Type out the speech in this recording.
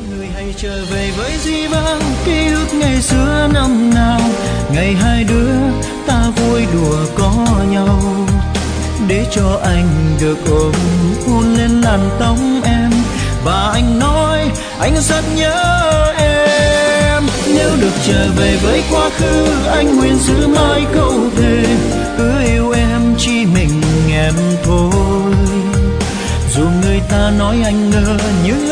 Người hãy trở về với dĩ vãng ký ức ngày xưa năm nào, ngày hai đứa ta vui đùa có nhau, để cho anh được ôm hôn lên làn tóc em, và anh nói anh rất nhớ em. Nếu được trở về với quá khứ, anh nguyện giữ mãi câu thề, cứ yêu em chỉ mình em thôi. Dù người ta nói anh ngơ, nhưng